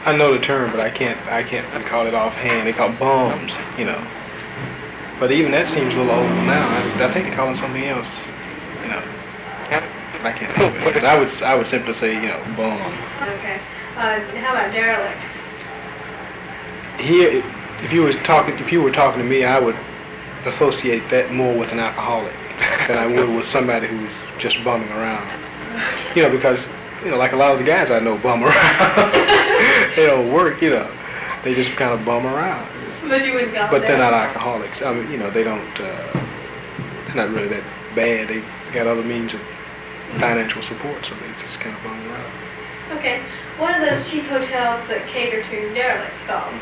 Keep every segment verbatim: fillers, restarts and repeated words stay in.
I know the term, but I can't I can't recall it offhand. They call it bums, you know. But even that seems a little old now. I, I think they call it something else, you know. But I can't think of it. I would I would simply say, you know, bum. Okay. Uh, how about derelict? Here, if you was talking if you were talking to me, I would associate that more with an alcoholic than I would with somebody who's just bumming around. You know, because you know, like a lot of the guys I know bum around. They don't work, you know. They just kind of bum around. But you wouldn't call But they're not derelict. alcoholics. I mean, you know, they don't. Uh, they're not really that bad. They got other means of financial support, so they just kind of bum around. Okay. What are those cheap hotels that cater to derelicts called?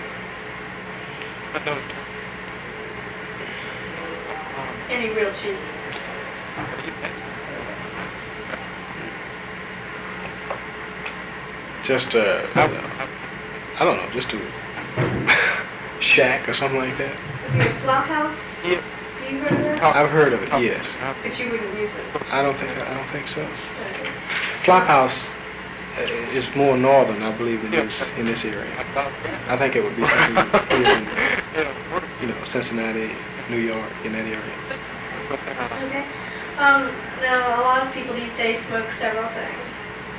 Any real cheap? Just uh, I don't know, just a shack or something like that. Have you flop house? Yeah. Have you heard of that? I've heard of it, yes. But you wouldn't use it. I don't think I don't think so. Okay. Flophouse uh, is more northern, I believe, than this in this area. I think it would be something here in, you know, Cincinnati, New York, in that area. Okay. Um, now, a lot of people these days smoke several things.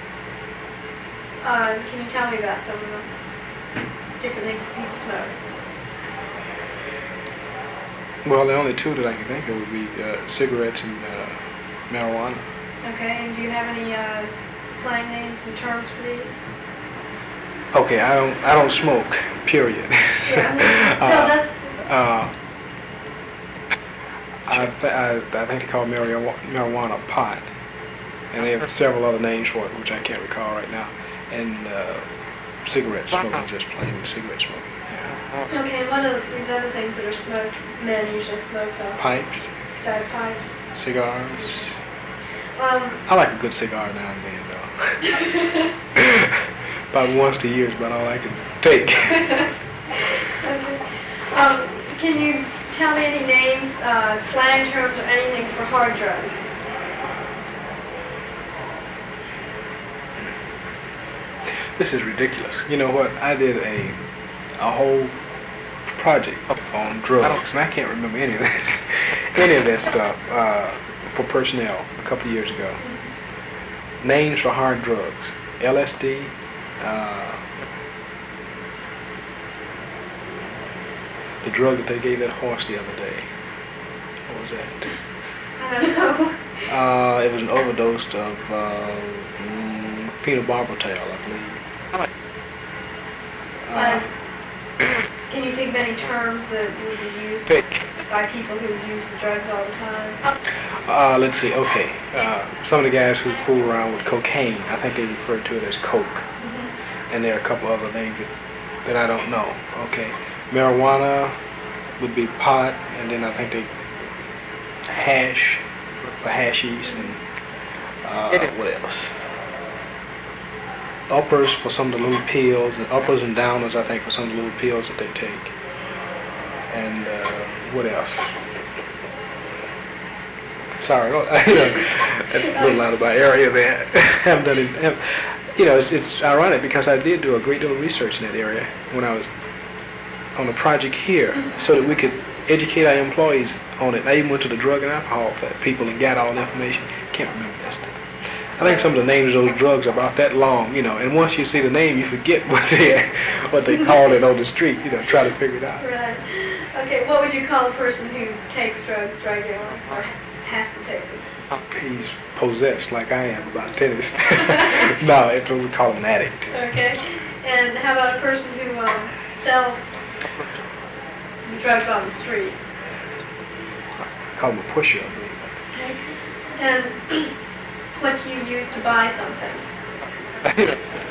Uh, can you tell me about some of the different things people smoke? Well, the only two that I can think of would be uh, cigarettes and uh, marijuana. Okay, and do you have any uh, slang names and terms for these? Okay, I don't I don't smoke. Period. Yeah. uh, No, that's... uh, I, th- I, I think they call marijuana, marijuana pot, and they have several other names for it, which I can't recall right now. And uh, cigarette smoking, just plain cigarette smoking. Yeah. Okay, what are these other things that are smoked, men usually smoke though, Pipes, besides pipes? cigars. Um, I like a good cigar now and then, though. About once a year is about all I can take. okay. Um, can you tell me any names, uh, slang terms or anything for hard drugs? This is ridiculous. You know what? I did a a whole project on drugs, and I can't remember any of this, any of that stuff uh, for personnel a couple of years ago. Names for hard drugs: L S D. Uh, the drug that they gave that horse the other day. What was that? I don't know. Uh, it was an overdose of uh, mm, phenobarbital, I believe. Uh, can you think of any terms that would be used by people who use the drugs all the time? Uh, let's see, okay. Uh, some of the guys who fool around with cocaine, I think they refer to it as coke. Mm-hmm. And there are a couple other things that, that I don't know. Okay. Marijuana would be pot, and then I think they hash for hashies, and uh, what else? Uppers for some of the little pills, and uppers and downers, I think, for some of the little pills that they take. And uh, what else? Sorry, that's a little out of my area there. haven't done it. Haven't, you know, it's, it's ironic because I did do a great deal of research in that area when I was on a project here, so that we could educate our employees on it. I even went to the drug and alcohol people and got all the information. Can't remember that stuff. I think some of the names of those drugs are about that long, you know, and once you see the name, you forget what they what they call it on the street, you know, try to figure it out. Right. Okay, what would you call a person who takes drugs regularly or has to take them? He's possessed like I am about tennis. No, it's what we call an addict. Okay. And how about a person who um, sells the drugs on the street? I call him a pusher, I believe. Okay. And what do you use to buy something?